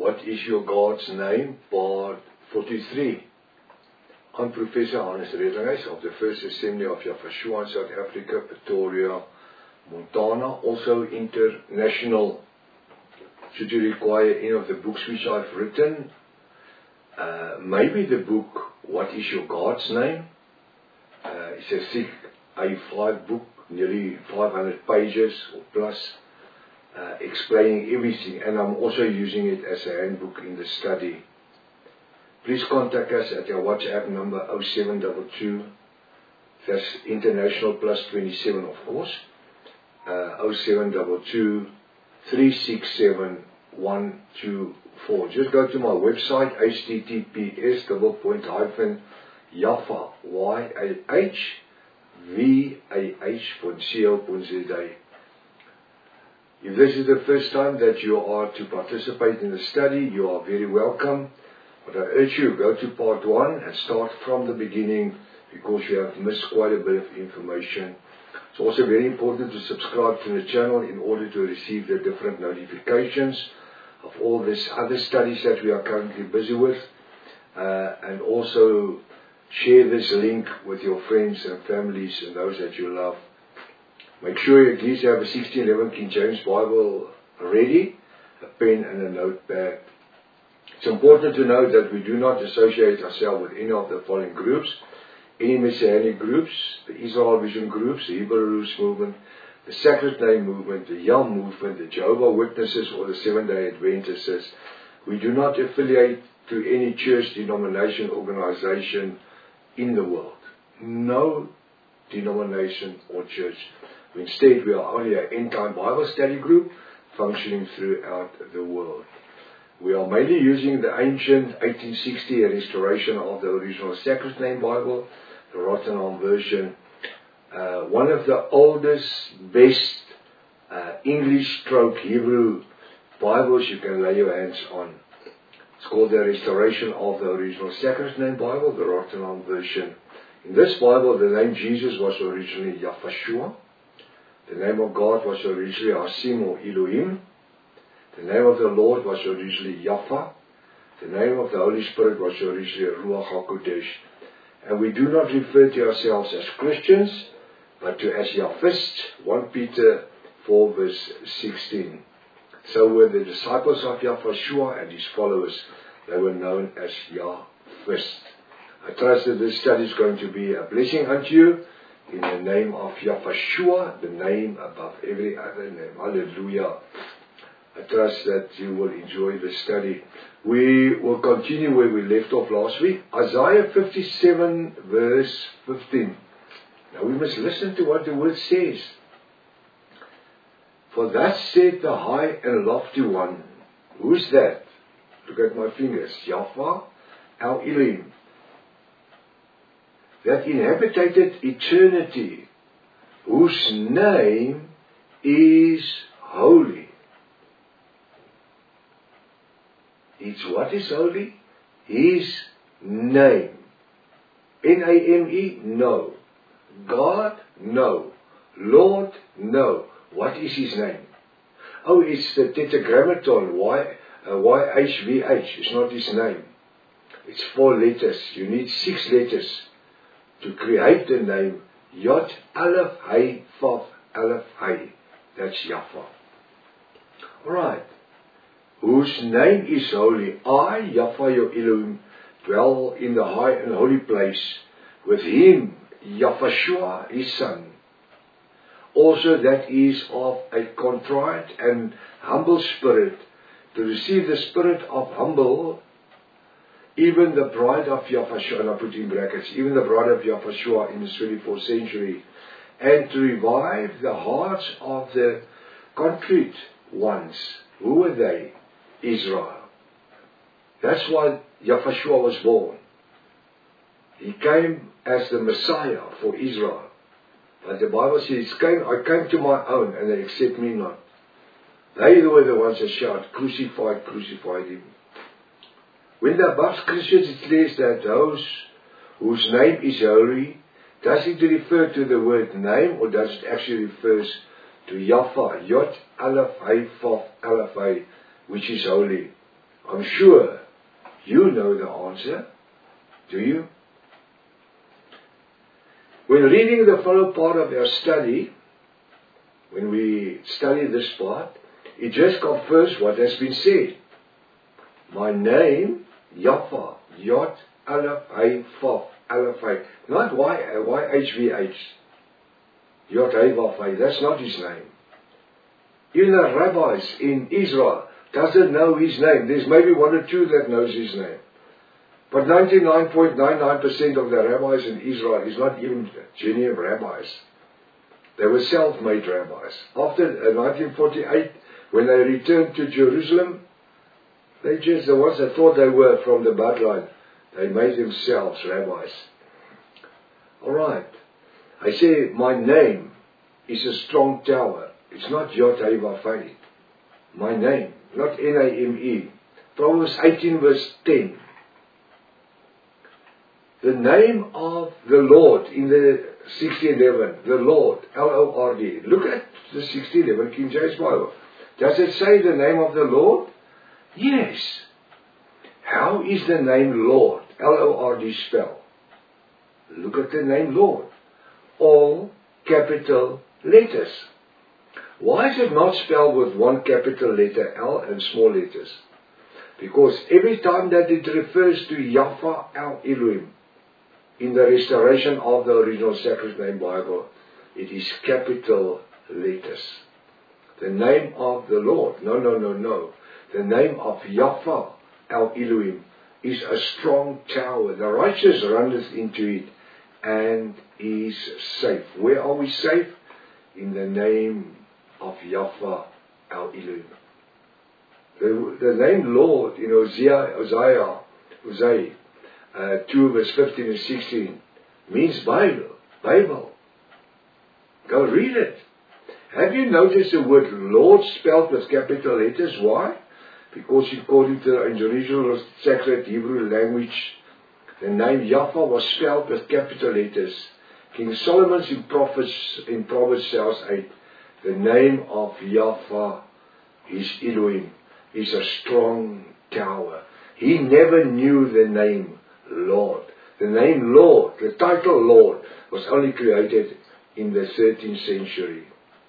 What is your God's name? Part 43. I'm Professor Hannes Redinghuis of the First Assembly of Yahweh in South Africa, Pretoria, Montana. Also international. Should you require any of the books which I've written, maybe the book, What is Your God's Name? It's a A5 book, nearly 500 pages or plus, explaining everything, and I'm also using it as a handbook in the study. Please contact us at our WhatsApp number 0722, that's international plus 27 of course, 0722 367 124. Just go to my website, https://yahvah.co.za. If this is the first time that you are to participate in the study, you are very welcome. But I urge you, go to part 1 and start from the beginning, because you have missed quite a bit of information. It's also very important to subscribe to the channel in order to receive the different notifications of all these other studies that we are currently busy with. And also share this link with your friends and families and those that you love. Make sure you at least have a 1611 King James Bible ready, a pen and a notepad. It's important to note that we do not associate ourselves with any of the following groups: any Messianic groups, the Israel Vision groups, the Hebrew Roots movement, the Sacred Name movement, the Yam movement, the Jehovah's Witnesses, or the Seventh-day Adventists. We do not affiliate to any church, denomination, organization in the world. No denomination or church. Instead, we are only an end-time Bible study group functioning throughout the world. We are mainly using the ancient 1860 restoration of the original Sacred Name Bible, the Rotterdam version. One of the oldest, best English/Hebrew Bibles you can lay your hands on. It's called the Restoration of the Original Sacred Name Bible, the Rotterdam version. In this Bible, the name Jesus was originally Yahweh. The name of God was originally Hasim or Elohim. The name of the Lord was originally Yahweh. The name of the Holy Spirit was originally Ruach HaKodesh. And we do not refer to ourselves as Christians, but to as Yahvists, 1 Peter 4 verse 16. So were the disciples of Yahweh and his followers. They were known as Yahvists. I trust that this study is going to be a blessing unto you. In the name of Yahweh, the name above every other name. Hallelujah. I trust that you will enjoy the study. We will continue where we left off last week. Isaiah 57 verse 15. Now we must listen to what the word says. For thus said the high and lofty one. Who's that? Look at my fingers. Yahweh, our Elohim, that inhabited eternity, whose name is holy. It's what is holy? His name. N-A-M-E? No. God? No. Lord? No. What is his name? Oh, it's the tetragrammaton, YHVH. It's not his name. It's 4 letters. You need 6 letters to create the name Yod Aleph Hay Vav Aleph Hay. That's Yahweh. Alright. Whose name is holy. I, Yahweh your Elohim, dwell in the high and holy place. With him, Yahweh, his son. Also that is of a contrite and humble spirit, to receive the spirit of humble, even the bride of Yahweh, and I put in brackets, even the bride of Yahweh in the 24th century, and to revive the hearts of the contrite ones. Who were they? Israel. That's why Yahweh was born. He came as the Messiah for Israel. But the Bible says, I came to my own, and they accept me not. They were the ones that shout, crucified, crucified him. When the above Christians declares that those whose name is holy, does it refer to the word name, or does it actually refers to Yahweh, Yod Aleph Hay Vav Aleph Hay, which is holy? I'm sure you know the answer. Do you? When reading the follow part of our study, when we study this part, it just confirms what has been said. My name, Yahweh, Yod, Aleph, Hey, Vav, Aleph, Hey. Not YHVH. Yod, Hey, Vav, Hey. That's not his name. Even the rabbis in Israel doesn't know his name. There's maybe one or two that knows his name. But 99.99% of the rabbis in Israel is not even genuine rabbis. They were self-made rabbis. After 1948, when they returned to Jerusalem, the ones that thought they were from the bloodline, they made themselves rabbis. Alright. I say, my name is a strong tower. It's not Yod Hey Vav Hey. My name, not Name. Proverbs 18 verse 10. The name of the Lord in the 1611, the Lord, L-O-R-D. Look at the 1611 King James Bible. Does it say the name of the Lord? Yes. How is the name Lord, L-O-R-D, spelled? Look at the name Lord. All capital letters. Why is it not spelled with one capital letter L and small letters? Because every time that it refers to Yahweh El Elohim, in the restoration of the original Sacred Name Bible, it is capital letters. The name of the Lord, no. The name of Yahweh El Elohim is a strong tower. The righteous runneth into it and is safe. Where are we safe? In the name of Yahweh El Elohim. The name Lord in Hosea 2 verse 15 and 16 means Bible. Go read it. Have you noticed the word Lord spelled with capital letters? Why? Because according to the original sacred Hebrew language, the name Yahweh was spelled with capital letters. King Solomon's in Proverbs 8, the name of Yahweh is Elohim, is a strong tower. He never knew the name Lord. The name Lord, the title Lord, was only created in the 13th century.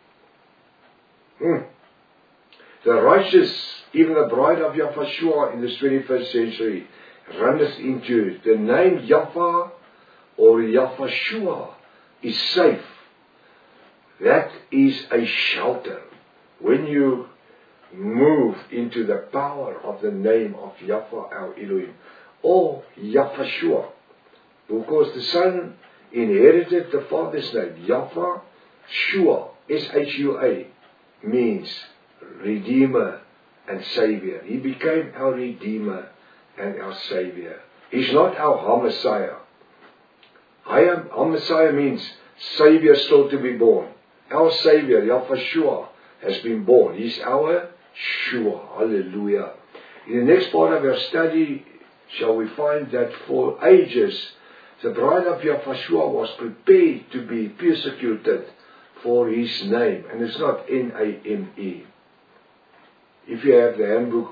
The righteous, even the bride of Yahweh in the 21st century, runneth into it. The name Yahweh or Yahweh is safe. That is a shelter. When you move into the power of the name of Yahweh El Elohim, or Yahweh, because the Son inherited the Father's name. Yahweh Shua, S-H-U-A, means Redeemer and Savior. He became our Redeemer and our Savior. He's not our HaMessiah. HaMessiah means Savior still to be born. Our Savior, Yahweh Shua, has been born. He's our Shua. Hallelujah. In the next part of our study, shall we find that for ages, the bride of Yahweh was prepared to be persecuted for his name. And it's not N-A-M-E. If you have the handbook,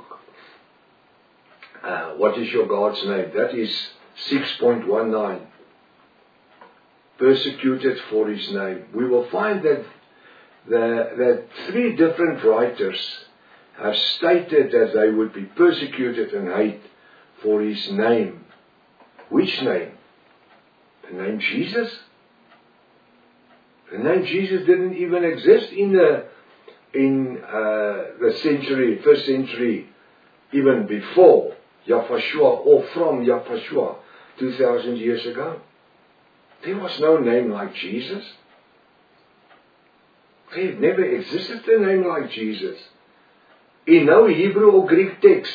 What is Your God's Name? That is 6.19. Persecuted for his name. We will find that that three different writers have stated that they would be persecuted and hate for his name. Which name? The name Jesus? The name Jesus didn't even exist in the first century, even before Yahweh or from Yahweh 2,000 years ago. There was no name like Jesus. There never existed a name like Jesus. In no Hebrew or Greek text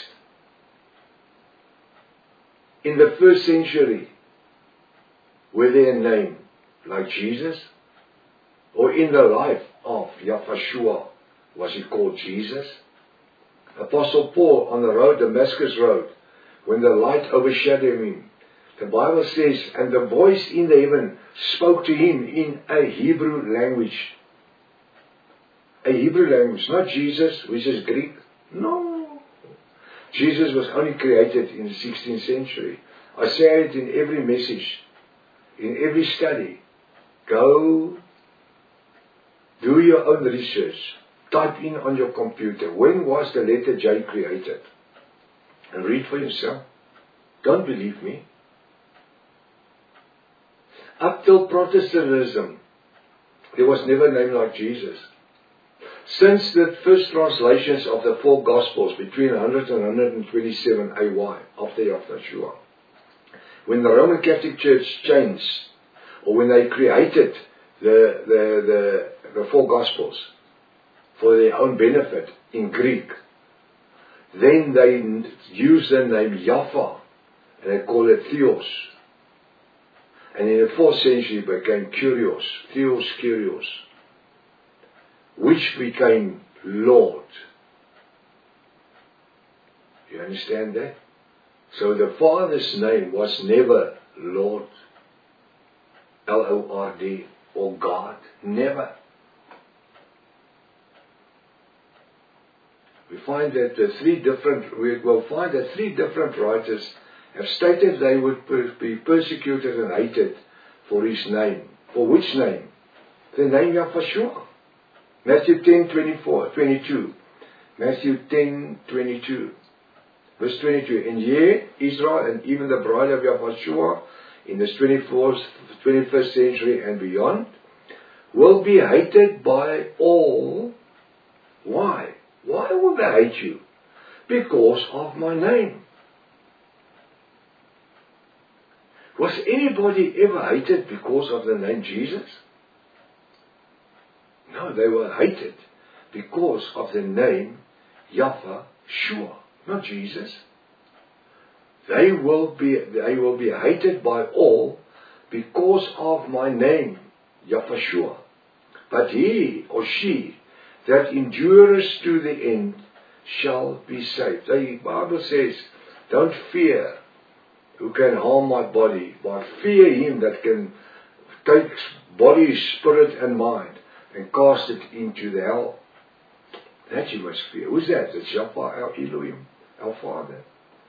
in the first century were there a name like Jesus? Or in the life of Yahweh was he called Jesus? Apostle Paul on the road, Damascus Road, when the light overshadowed him, the Bible says, and the voice in the heaven spoke to him in a Hebrew language. A Hebrew language, not Jesus, which is Greek. No. Jesus was only created in the 16th century. I say it in every message, in every study. Go, do your own research. Type in on your computer, when was the letter J created? And read for yourself. Don't believe me. Up till Protestantism, there was never a name like Jesus. Since the first translations of the 4 Gospels between 100 and 127 AY, after Yahshua, when the Roman Catholic Church changed, or when they created the 4 Gospels for their own benefit in Greek, then they used the name Jaffa, and they call it Theos. And in the 4th century it became Kyrios, Theos Kyrios, which became Lord. You understand that? So the Father's name was never Lord, Lord, or God. Never. We find that we'll find that 3 different writers have stated they would be persecuted and hated for his name. For which name? The name Yahshua. Matthew 10:22. Matthew 10:22. Verse 22. And ye, Israel, and even the bride of Yahshua in this 21st century and beyond, will be hated by all. Why? Why will they hate you? Because of my name. Was anybody ever hated because of the name Jesus? No, they were hated because of the name Yahshua, not Jesus. They will be hated by all because of my name, Yahshua. But he or she that endures to the end shall be saved. The Bible says, don't fear who can harm my body, but fear him that can take body, spirit and mind and cast it into the hell. That you must fear. Who's that? It's Yahweh, our Elohim, our Father.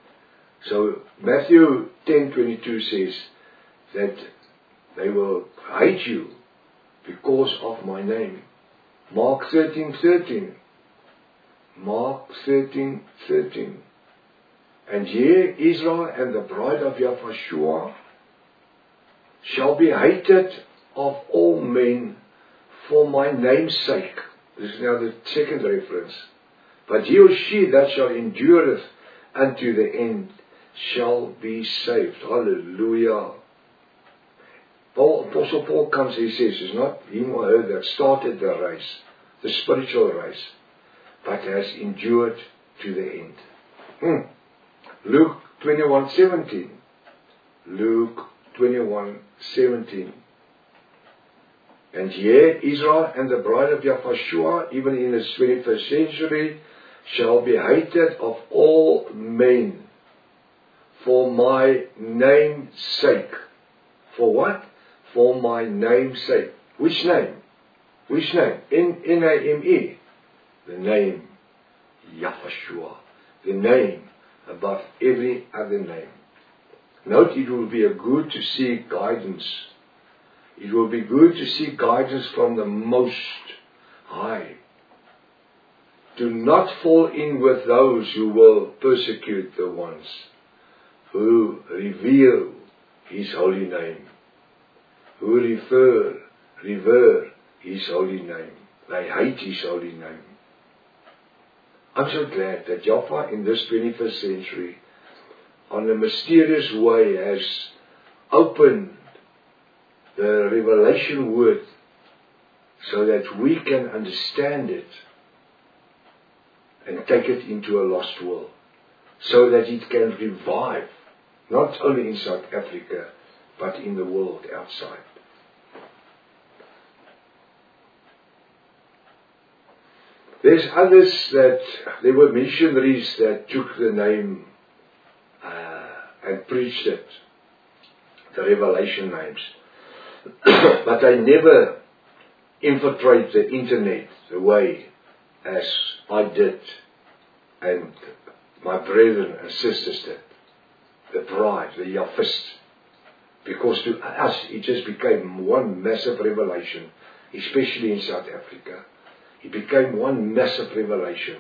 So Matthew 10:22 says that they will hate you because of my name. Mark 13:13. Mark 13:13. And ye, Israel, and the bride of Yahshua, shall be hated of all men for my name's sake. This is now the second reference. But he or she that shall endureth unto the end shall be saved. Hallelujah. Apostle Paul comes, he says, it's not him or her that started the race, the spiritual race, but has endured to the end. Luke 21:17. Luke 21:17. And ye, Israel, and the bride of Yahshua, even in the 21st century, shall be hated of all men for my name's sake. For what? For my name's sake. Which name? Which name? N-A-M-E. The name Yahshua. The name above every other name. Note, it will be good to seek guidance. It will be good to seek guidance from the Most High. Do not fall in with those who will persecute the ones who reveal His holy name, who revere His holy name. They hate His holy name. I'm so glad that Yahweh in this 21st century, on a mysterious way, has opened the revelation word so that we can understand it and take it into a lost world, so that it can revive, not only in South Africa, but in the world outside. There's others that, there were missionaries that took the name and preached it, the revelation names. But they never infiltrate the internet the way as I did and my brethren and sisters did. The bride, the Yahwist. Because to us, it just became one massive revelation, especially in South Africa. It became one massive revelation.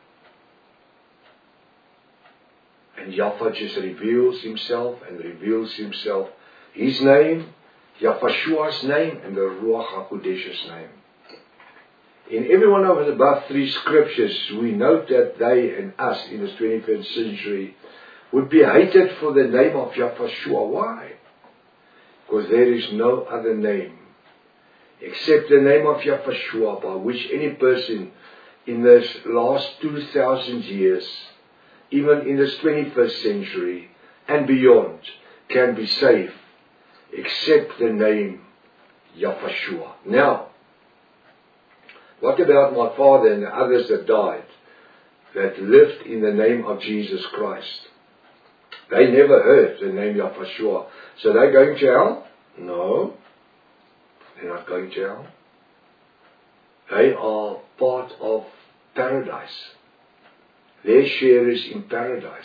And Yahweh just reveals himself and reveals himself. His name, Yahweh's name, and the Ruach HaKodesh's name. In every one of the above three scriptures, we note that they and us in the 21st century would be hated for the name of Yahweh. Why? Because there is no other name except the name of Yahweh by which any person in this last 2,000 years, even in this 21st century and beyond, can be saved, except the name Yahweh. Now, what about my father and the others that died, that lived in the name of Jesus Christ? They never heard the name Yahweh. So they're going to hell? No, they're not going to hell. They are part of paradise. Their share is in paradise.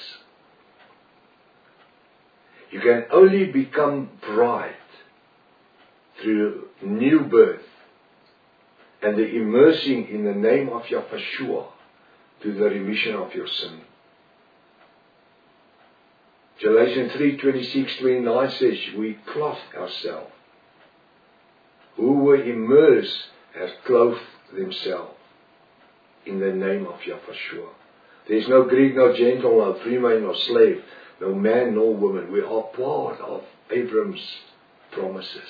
You can only become bride through new birth and the immersing in the name of Yahweh to the remission of your sin. Galatians 3:26-29 says, we clothe ourselves. Who were immersed have clothed themselves in the name of Yahweh. There is no Greek, no Gentile, no free man, no slave, no man, no woman. We are part of Abraham's promises.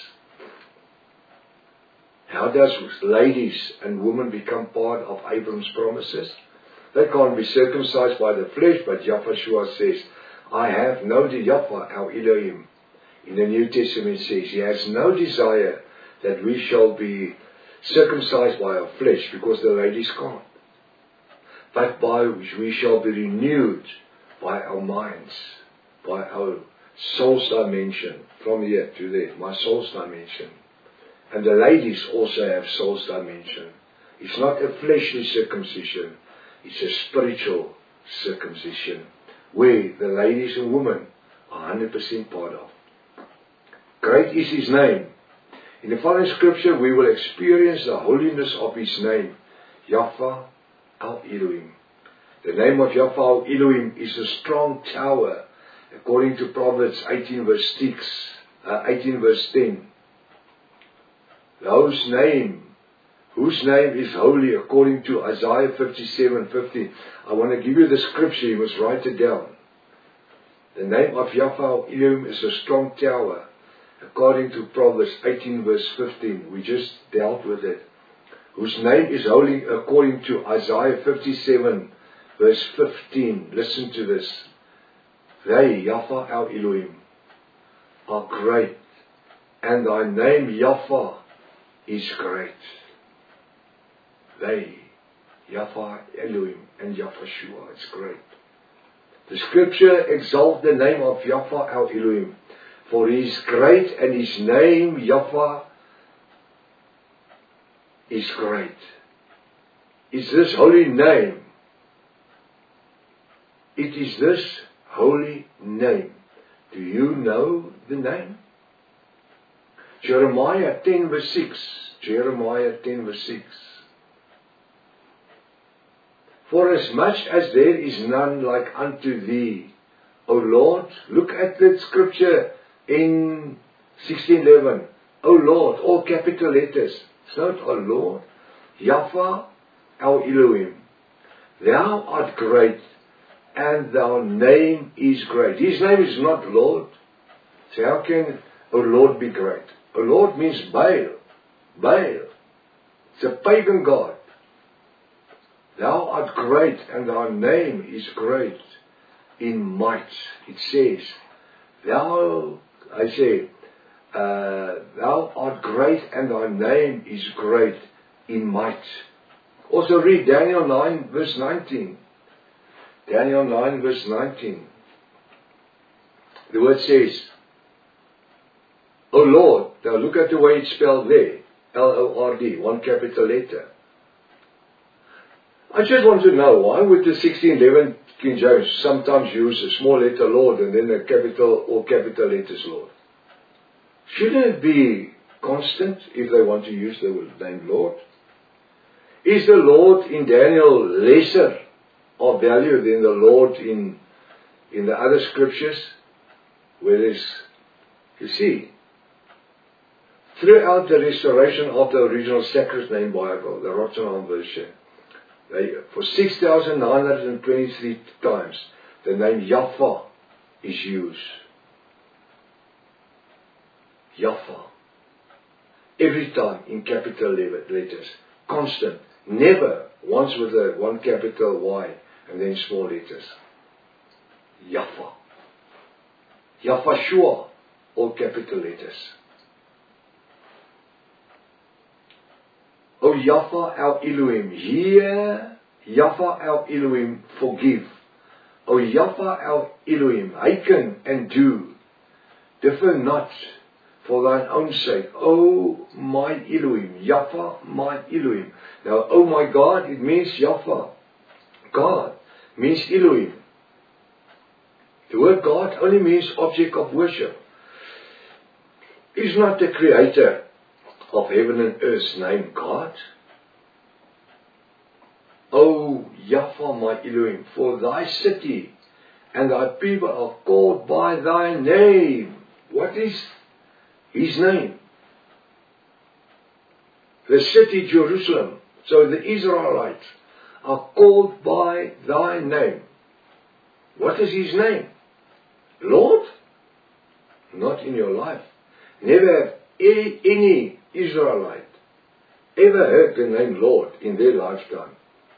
How does ladies and women become part of Abraham's promises? They can't be circumcised by the flesh, but Yahweh says, I have no Yahweh, our Elohim. In the New Testament says, he has no desire that we shall be circumcised by our flesh, because the ladies can't. But by which we shall be renewed by our minds, by our soul's dimension, from here to there, my soul's dimension. And the ladies also have soul's dimension. It's not a fleshly circumcision, it's a spiritual circumcision, where the ladies and women are 100% part of. Great is his name. In the following scripture, we will experience the holiness of his name, Yahweh our Elohim. The name of Yahweh our Elohim is a strong tower, according to Proverbs 18 verse 10. Whose name is holy, according to Isaiah 57:50. I want to give you the scripture, you must write it down. The name of Yahweh our Elohim is a strong tower, according to Proverbs 18 verse 15. We just dealt with it. Whose name is holy, according to Isaiah 57 verse 15. Listen to this. They, Yahweh our Elohim, are great, and thy name Yahweh is great. They, Yahweh Elohim and Yahweh, it's great. The scripture exalts the name of Yahweh our Elohim, for he is great, and his name Yahweh is great. It's this holy name. It is this holy name. Do you know the name? Jeremiah 10 verse 6. Jeremiah 10 verse 6. For as much as there is none like unto thee, O Lord, look at that scripture in 16:11. O Lord, all capital letters. It's not O Lord. Yahweh, our Elohim. Thou art great, and thy name is great. His name is not Lord. So how can O Lord be great? O Lord means Baal. Baal. It's a pagan god. Thou art great, and thy name is great in might. It says, thou art great, and thy name is great in might. Also read Daniel 9 verse 19. Daniel 9 verse 19. The word says, O Lord, now look at the way it's spelled there. L-O-R-D, one capital letter. I just want to know, why would the 1611 King James sometimes use a small letter Lord and then a capital or capital letters Lord. Shouldn't it be constant if they want to use the name Lord? Is the Lord in Daniel lesser of value than the Lord in the other scriptures? Where there's, you see, throughout the restoration of the original Sacred Name Bible, the Rotterdam version, for 6,923 times, the name Yahweh is used. Yahweh. Every time in capital letters. Constant. Never once with one capital Y and then small letters. Yahweh. Yahweh, all capital letters. O Yahweh our Elohim, hear, Yahweh our Elohim, forgive. O Yahweh our Elohim, hearken and do. Differ not for thine own sake. O my Elohim, Yahweh my Elohim. Now, oh my God, it means Yahweh. God means Elohim. The word God only means object of worship. Is not the creator of heaven and earth's name God? O Yahweh my Elohim, for thy city and thy people are called by thy name. What is his name? The city Jerusalem. So the Israelites are called by thy name. What is his name? Lord? Not in your life. Never have any Israelite ever heard the name Lord in their lifetime.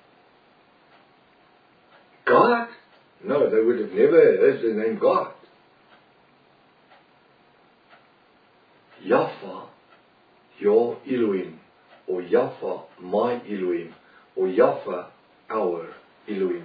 God? No, they would have never heard the name God. Yahweh, your Elohim, or Yahweh, my Elohim, or Yahweh, our Elohim.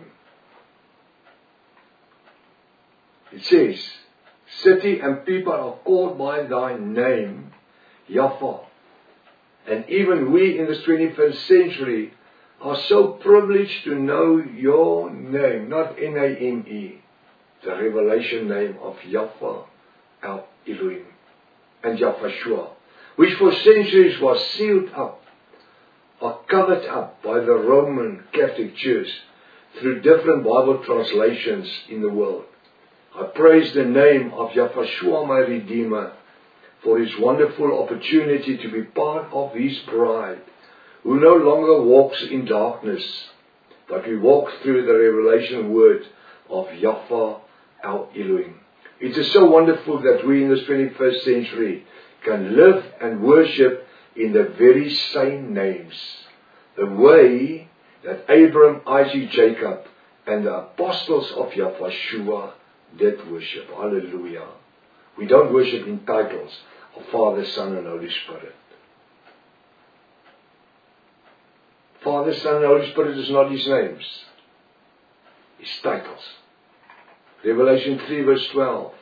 It says, city and people are called by thy name, Yahweh. And even we in this 21st century are so privileged to know your name, not N-A-M-E, the revelation name of Yahweh, our Elohim, and Yahweh, which for centuries was sealed up, or covered up by the Roman Catholic Church through different Bible translations in the world. I praise the name of Yahweh, my Redeemer, for his wonderful opportunity to be part of his bride, who no longer walks in darkness, but we walk through the revelation word of Yahweh, our Elohim. It is so wonderful that we in this 21st century can live and worship in the very same names, the way that Abraham, Isaac, Jacob, and the apostles of Yahweh did worship. Hallelujah. We don't worship in titles of Father, Son, and Holy Spirit. Father, Son, and Holy Spirit is not his names. His titles. Revelation 3 verse 12.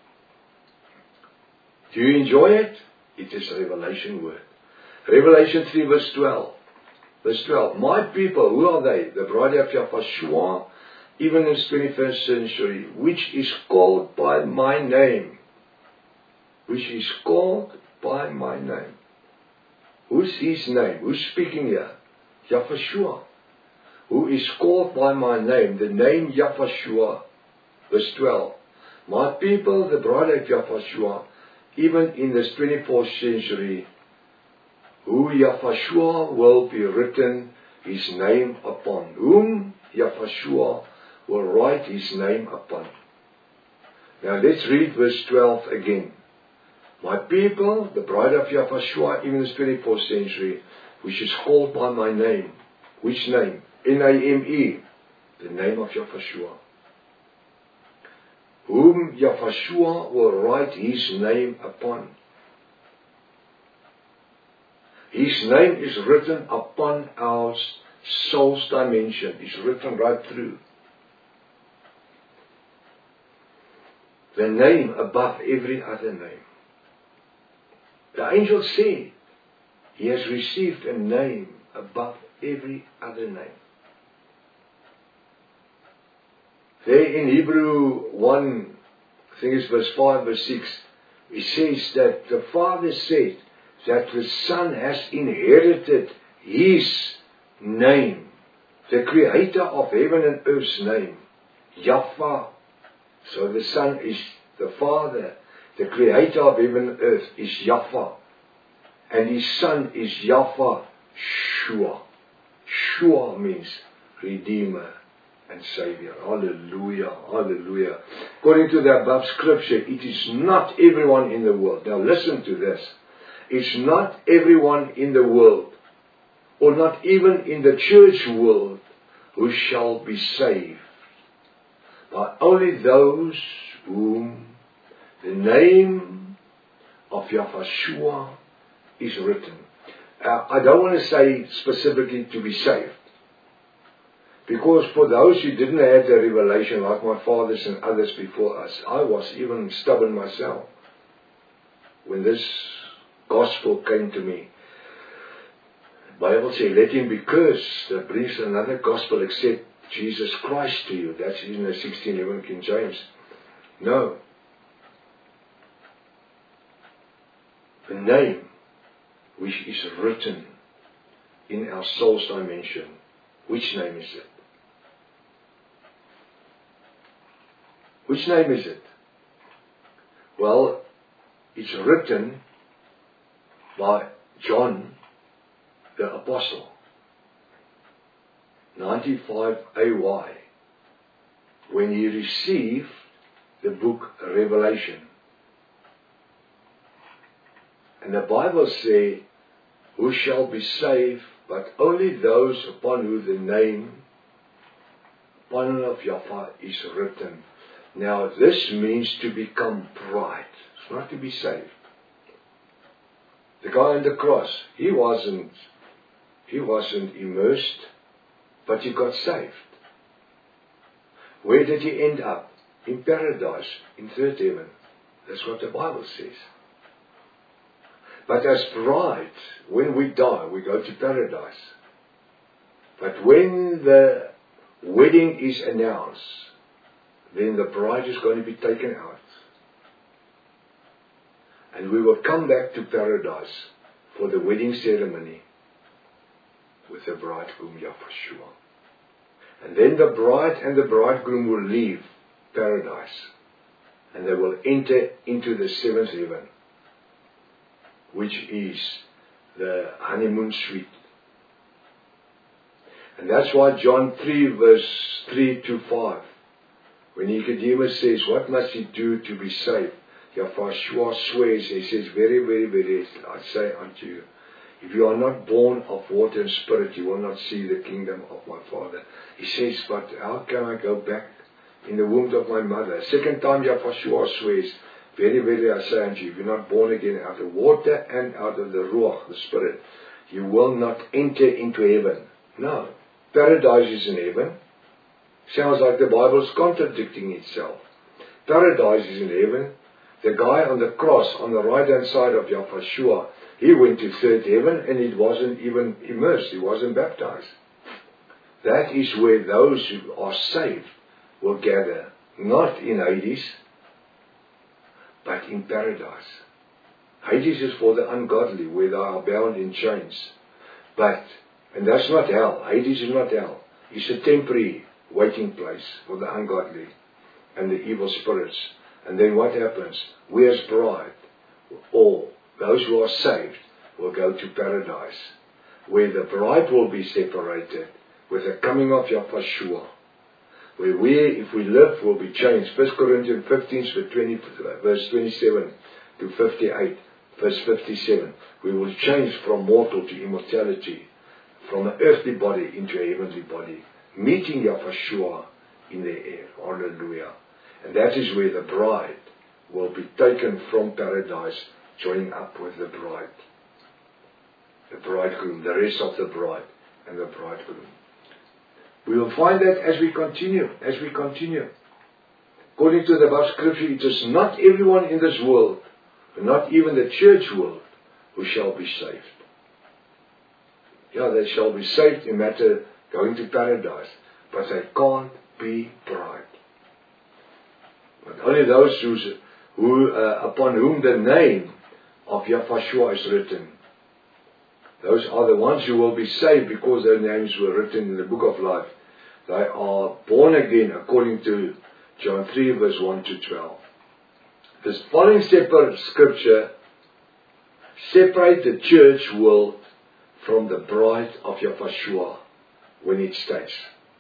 Do you enjoy it? It is a revelation word. Revelation 3 verse 12. Verse 12. My people, who are they? The bride of Yahweh, even in this 21st century, which is called by my name. Which is called by my name. Who's his name? Who's speaking here? Yahweh. Who is called by my name. The name Yahweh. Verse 12. My people, the bride of Yahweh, even in this 24th century, who Yahweh will be written his name upon. Whom Yahweh will write his name upon. Now let's read verse 12 again. My people, the bride of Yahweh, even in this 24th century, which is called by my name. Which name? N-A-M-E. The name of Yahweh. Whom Yahweh will write his name upon. His name is written upon our soul's dimension. It's written right through. The name above every other name. The angel said, he has received a name above every other name. There in Hebrew 1, I think it's verse 5, verse 6, it says that the Father said that the Son has inherited His name, the Creator of heaven and earth's name, Yahweh. So the Son is the Father, the Creator of heaven and earth is Yahweh, and His Son is Yahweh Shua. Shua means Redeemer and Savior. Hallelujah, hallelujah. According to the above scripture, it is not everyone in the world. Now listen to this. It's not everyone in the world, or not even in the church world, who shall be saved, but only those whom the name of Yahweh is written. I don't want to say specifically to be saved, because for those who didn't have the revelation like my fathers and others before us, I was even stubborn myself when this gospel came to me. The Bible says, let him be cursed that brings another gospel except Jesus Christ to you. That's in the 1611 King James. No. The name which is written in our soul's dimension. Which name is it? Which name is it? Well, it's written by John the Apostle, 95 AY, when he received the book Revelation. And the Bible says, who shall be saved, but only those upon whom the name of Yahweh is written. Now this means to become bride. It's not to be saved. The guy on the cross, he wasn't immersed, but he got saved. Where did he end up? In paradise, in third heaven. That's what the Bible says. But as bride, when we die, we go to paradise. But when the wedding is announced, then the bride is going to be taken out. And we will come back to paradise for the wedding ceremony with the bridegroom Yahweh. And then the bride and the bridegroom will leave paradise, and they will enter into the seventh heaven, which is the honeymoon suite. And that's why John 3 verse 3 to 5, when Nicodemus says, what must he do to be saved? Yahweh swears, he says, very, very, very, I say unto you, if you are not born of water and spirit, you will not see the kingdom of my Father. He says, but how can I go back in the womb of my mother? Second time Yahweh swears, very, very, I say unto you, if you're not born again out of water and out of the Ruach, the Spirit, you will not enter into heaven. No. Paradise is in heaven. Sounds like the Bible is contradicting itself. Paradise is in heaven. The guy on the cross, on the right hand side of Yahweh, he went to third heaven and he wasn't even immersed. He wasn't baptized. That is where those who are saved will gather. Not in Hades, but in paradise. Hades is for the ungodly, where they are bound in chains. And that's not hell. Hades is not hell. It's a temporary waiting place for the ungodly and the evil spirits. And then what happens? We as bride, all those who are saved, will go to paradise, where the bride will be separated with the coming of Yahweh, where we, if we live, will be changed. 1 Corinthians 15, verse 27 to 58, verse 57. We will change from mortal to immortality, from an earthly body into a heavenly body, meeting Yahweh in the air. Hallelujah. And that is where the bride will be taken from paradise, joining up with the bride. The bridegroom, the rest of the bride and the bridegroom. We will find that as we continue. According to the above scripture, it is not everyone in this world, not even the church world, who shall be saved. Yeah, they shall be saved in matter going to paradise, but they can't be bride. Only those upon whom the name of Yahshua is written. Those are the ones who will be saved because their names were written in the book of life. They are born again according to John 3 verse 1 to 12. This following scripture separate the church world from the bride of Yahshua when it states.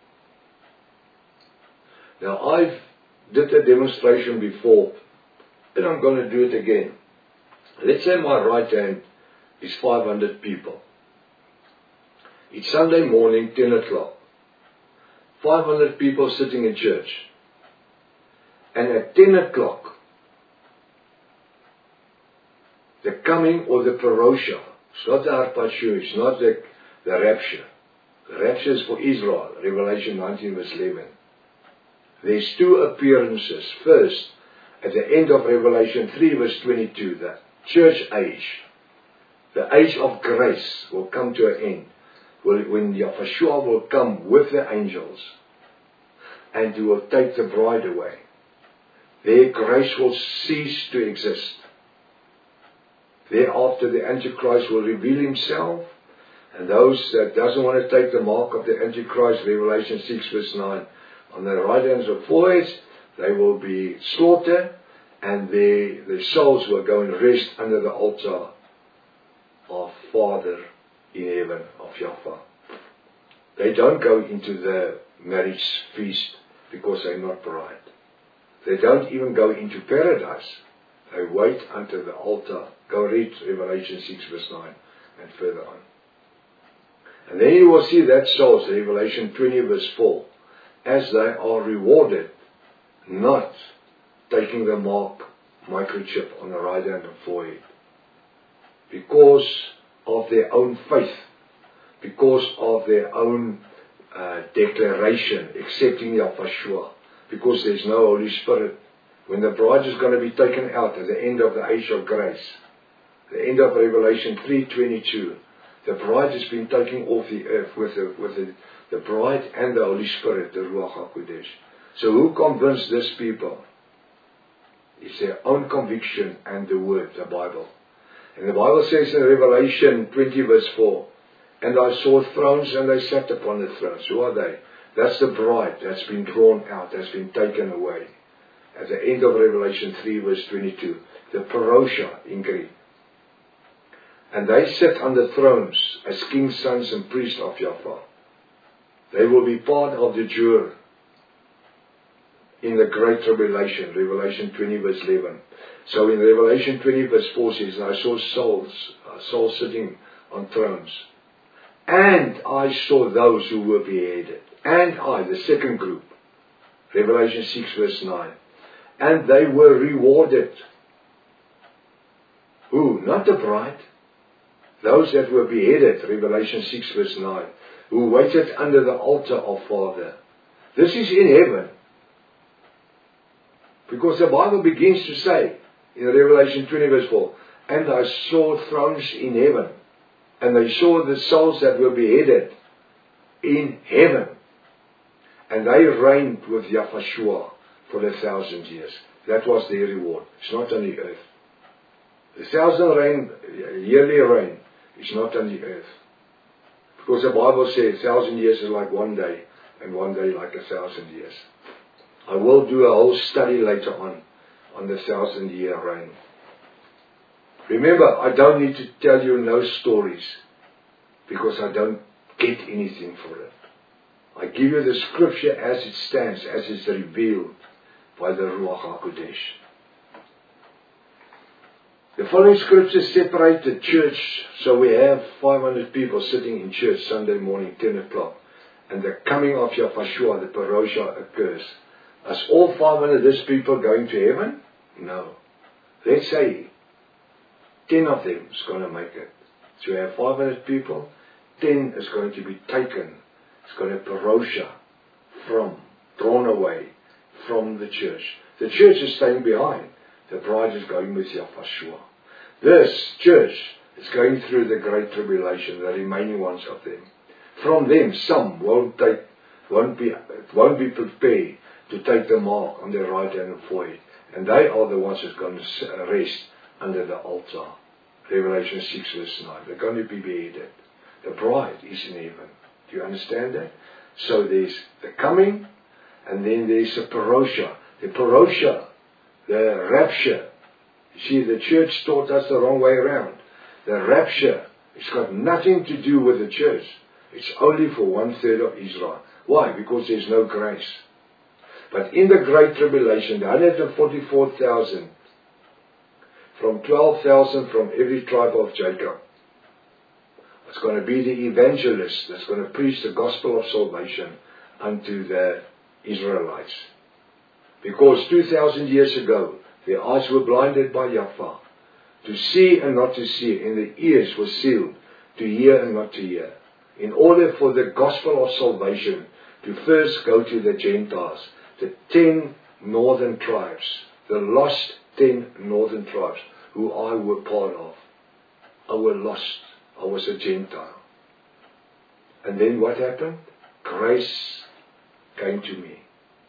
Now I've did a demonstration before, and I'm going to do it again. Let's say my right hand is 500 people. It's Sunday morning, 10 o'clock. 500 people sitting in church. And at 10 o'clock, the coming or the parousia, it's not the harpazo, it's not the rapture. The rapture is for Israel, Revelation 19 verse 11. There's two appearances. First, at the end of Revelation 3 verse 22, the church age, the age of grace will come to an end. When Yahshua will come with the angels and he will take the bride away. Their grace will cease to exist. Thereafter the Antichrist will reveal himself, and those that doesn't want to take the mark of the Antichrist, Revelation 6 verse 9, on their right hands or foreheads, they will be slaughtered, and their souls will go and rest under the altar of Father in heaven, of Yahweh. They don't go into the marriage feast because they're not bride. They don't even go into paradise. They wait until the altar. Go read Revelation 6 verse 9 and further on. And then you will see that souls, Revelation 20 verse 4, as they are rewarded, not taking the mark, microchip on the right hand and forehead, because of their own faith, because of their own declaration, accepting Yahshua, because there's no Holy Spirit. When the bride is going to be taken out at the end of the age of grace, the end of Revelation 3:22, the bride has been taken off the earth with the bride and the Holy Spirit, the Ruach HaKodesh. So who convinced these people? It's their own conviction and the Word, the Bible. And the Bible says in Revelation 20 verse 4, and I saw thrones and they sat upon the thrones. Who are they? That's the bride that's been drawn out, that's been taken away. At the end of Revelation 3 verse 22, the parousia in Greek. And they sit on the thrones as kings, sons and priests of Yahweh. They will be part of the jury in the great tribulation, Revelation 20 verse 11. So in Revelation 20 verse 4 says, I saw souls sitting on thrones. And I saw those who were beheaded. And I, the second group, Revelation 6 verse 9. And they were rewarded. Who? Not the bride. Those that were beheaded, Revelation 6 verse 9, who waited under the altar of Father. This is in heaven. Because the Bible begins to say, in Revelation 20 verse 4, and I saw thrones in heaven, and I saw the souls that were beheaded in heaven, and they reigned with Yahshua for 1,000 years. That was their reward. It's not on the earth. The 1,000 yearly reign is not on the earth. Because the Bible says 1,000 years is like one day, and one day like 1,000 years. I will do a whole study later on the 1,000-year reign. Remember, I don't need to tell you no stories, because I don't get anything for it. I give you the scripture as it stands, as it's revealed by the Ruach HaKodesh. The following scriptures separate the church. So we have 500 people sitting in church Sunday morning, 10 o'clock. And the coming of Yahshua, the parousia, occurs. Are all 500 of these people going to heaven? No. Let's say 10 of them is going to make it. So we have 500 people. 10 is going to be taken. It's going to parousia drawn away from the church. The church is staying behind. The bride is going with Yahshua. This church is going through the great tribulation, the remaining ones of them. From them, some won't be prepared to take the mark on their right hand and forehead. And they are the ones that's going to rest under the altar. Revelation 6 verse 9. They're going to be beheaded. The bride is in heaven. Do you understand that? So there's the coming, and then there's the parosha. The parosha, the rapture. You see, the church taught us the wrong way around. The rapture, it's got nothing to do with the church. It's only for 1/3 of Israel. Why? Because there's no grace. But in the Great Tribulation, the 144,000, from 12,000 from every tribe of Jacob, it's going to be the evangelist that's going to preach the gospel of salvation unto the Israelites. Because 2,000 years ago, their eyes were blinded by Yahweh, to see and not to see, and their ears were sealed, to hear and not to hear. In order for the gospel of salvation to first go to the Gentiles, the 10 northern tribes, the lost 10 northern tribes, who I were part of. I was lost. I was a Gentile. And then what happened? Grace came to me.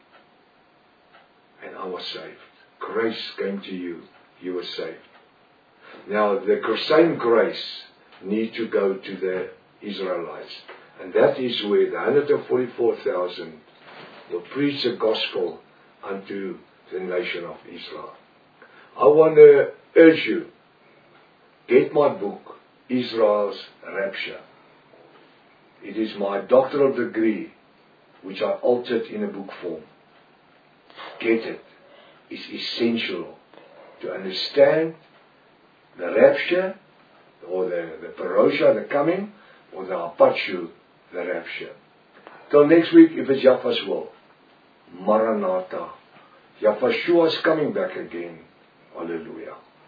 And I was saved. Grace came to you. You were saved. Now, the same grace need to go to the Israelites. And that is where the 144,000 will preach the gospel unto the nation of Israel. I want to urge you, get my book, Israel's Rapture. It is my doctoral degree, which I altered in a book form. Get it. It's essential to understand the rapture, or the parosha, the coming, or the apachu, the rapture. Till next week, if it's Yahweh's will. Maranatha. Yahweh is coming back again. Hallelujah.